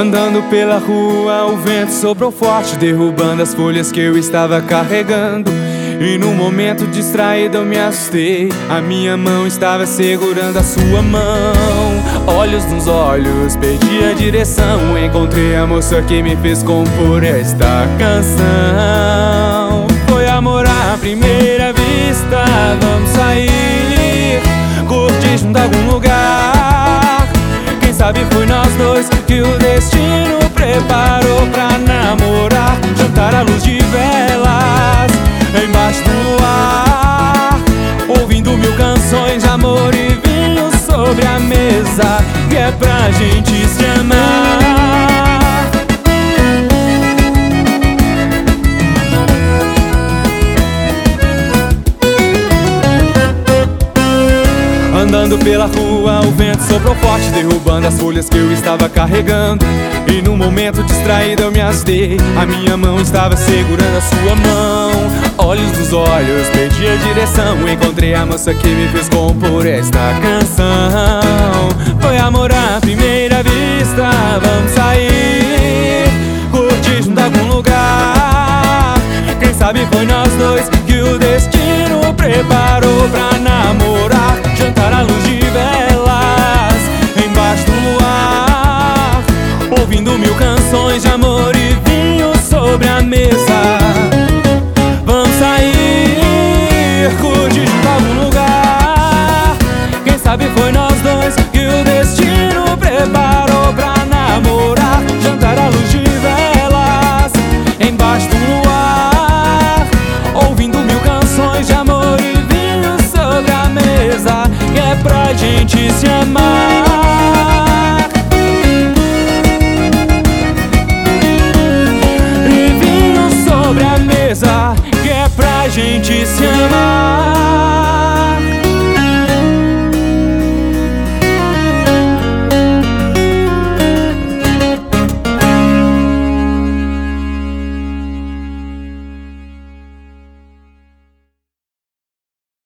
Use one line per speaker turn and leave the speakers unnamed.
Andando pela rua, o vento soprou forte, derrubando as folhas que eu estava carregando. E num momento distraído eu me assustei. A minha mão estava segurando a sua mão. Olhos nos olhos, perdi a direção. Encontrei a moça que me fez compor esta canção. Foi amor à primeira vista. Vamos sair, curtir junto a algum lugar. Quem sabe foi nós dois que o destino preparou pra namorar. Jantar à luz de velas, embaixo do luar, ouvindo mil canções de amor e vinho sobre a mesa, que é pra gente se amar. Andando pela rua, o vento soprou forte, derrubando as folhas que eu estava carregando. E num momento distraído eu me assustei. A minha mão estava segurando a sua mão. Olhos nos olhos, perdi a direção. Encontrei a moça que me fez compor esta canção. Foi amor à primeira vista. Vamos sair, curtir junto a algum lugar. Quem sabe foi nós dois que o destino preparou pra namorar. Jantar à luz de velas, embaixo do luar, ouvindo mil canções de amor e vinho sobre a mesa. Vamos sair, curtir junto a algum lugar. Quem sabe foi nós dois que o destino preparou pra namorar. Jantar à luz de velas, embaixo do luar, ouvindo mil canções de amor e vinho sobre a mesa, que é pra gente se amar.